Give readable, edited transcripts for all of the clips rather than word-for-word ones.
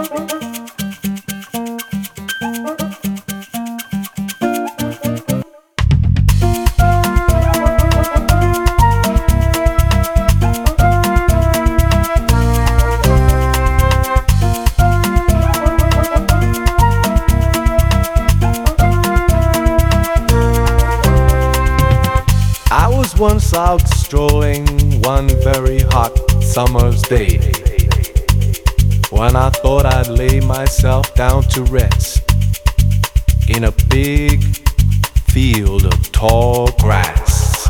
Once out strolling one very hot summer's day, when I thought I'd lay myself down to rest in a big field of tall grass.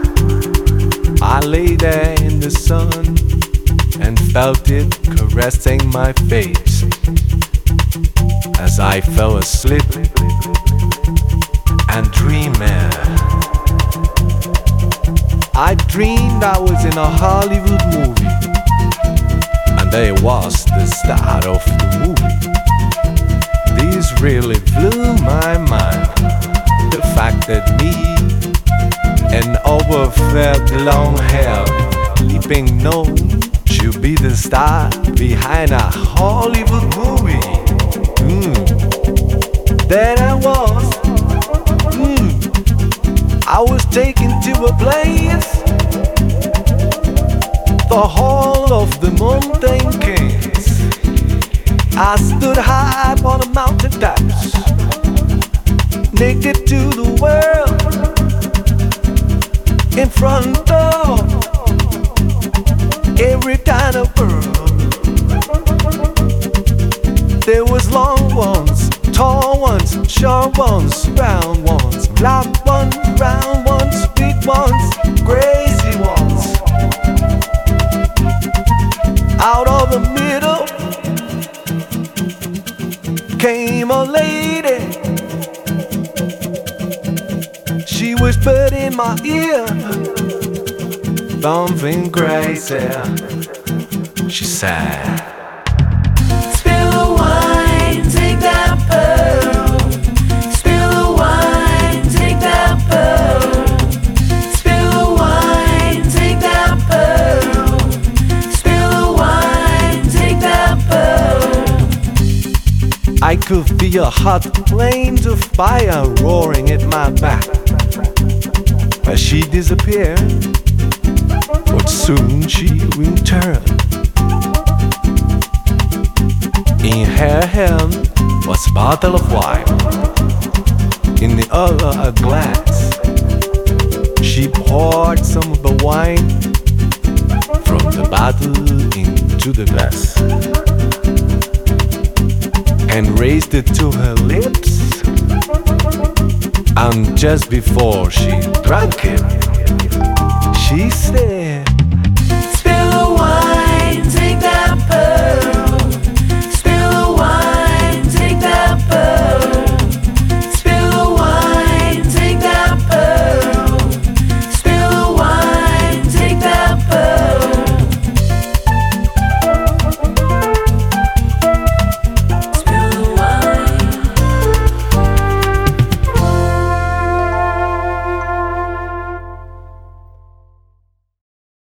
I lay there in the sun and felt it caressing my face as I fell asleep and dreaming. I dreamed I was in a Hollywood movie, and there was the start of the movie. This really blew my mind, the fact that me, an overfed long hair, leaping gnome, should be the star behind a Hollywood movie. There I was. I was taken to a place, the Hall of the Mountain Kings. I stood high upon a mountain tops, naked to the world, in front of every kind of girl. There was long ones, tall ones, short ones, round ones, black ones, brown ones, big ones, crazy ones. Out of the middle came a lady. She whispered in my ear something crazy. She said, "Spill the wine, take that pearl. Spill the wine, take that pearl. Spill the wine, take that pearl. Spill the wine, take that pearl." I could feel hot flames of fire roaring at my back as she disappeared, but soon she returned. In her hand was a bottle of wine, in the other a glass. She poured some of the wine from the bottle into the glass and raised it to her lips. And just before she drank it,